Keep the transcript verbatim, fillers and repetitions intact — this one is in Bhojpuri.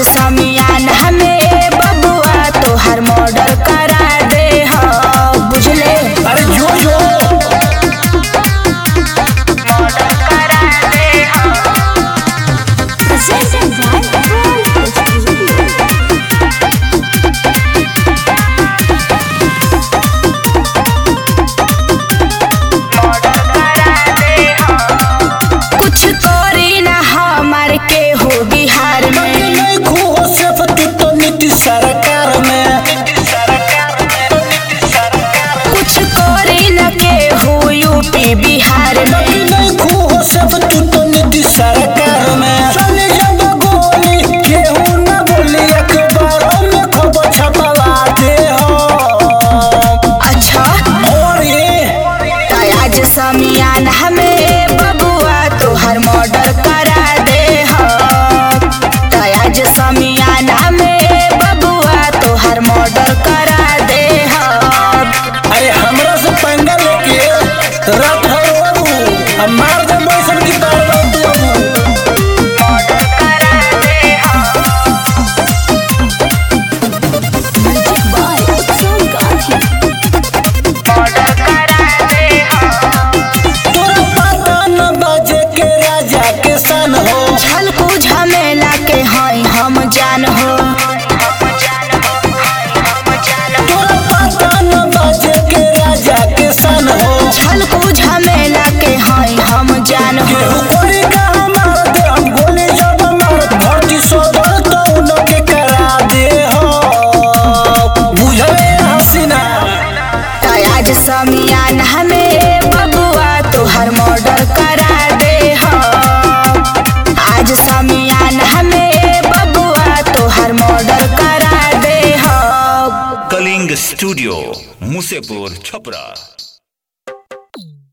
समियान हमें बबुआ तोहर मर्डर करा दे हो बुझले। अरे जो जो मर्डर करा दे हो। कुछ करी ना हमार के हो बिहार में सरकार में कुछ करी न के हो यूपी बिहार में नहीं खो सब तू तो नीति सरकार में चले जब गोली केहू न बोली अखबारों में खबर छपवा दे हो। अच्छा और ये आज समियान हमें बबुआ तोहर मर्डर करा दे हो। आज समियान हमें बबुआ तोहर मर्डर करा दे हो। अरे हमरा से पंगा लेके रात भर रोबू अब मार दे मौसम की बार बार तू मर्डर करा दे हो। मर्डर करा दे हो। तोरा पता न बाजे के राजा के सन हो। झलकू झमेला के हई हम जान हो। तोरा पता न बाजे के राजा के सन हो। झलकू झमेला के हई हम जान हो। केहू कोरी का हमार दे हम गोली जब मार भर्ती सोदर तो उनके करा दे हो। बुझले हसीना आज समियान हमें बबुआ तोहर मर्डर करा दे हो। आज समियान हमें बबुआ तोहर मर्डर करा दे हो। कलिंग स्टूडियो मुसेपुर छपरा।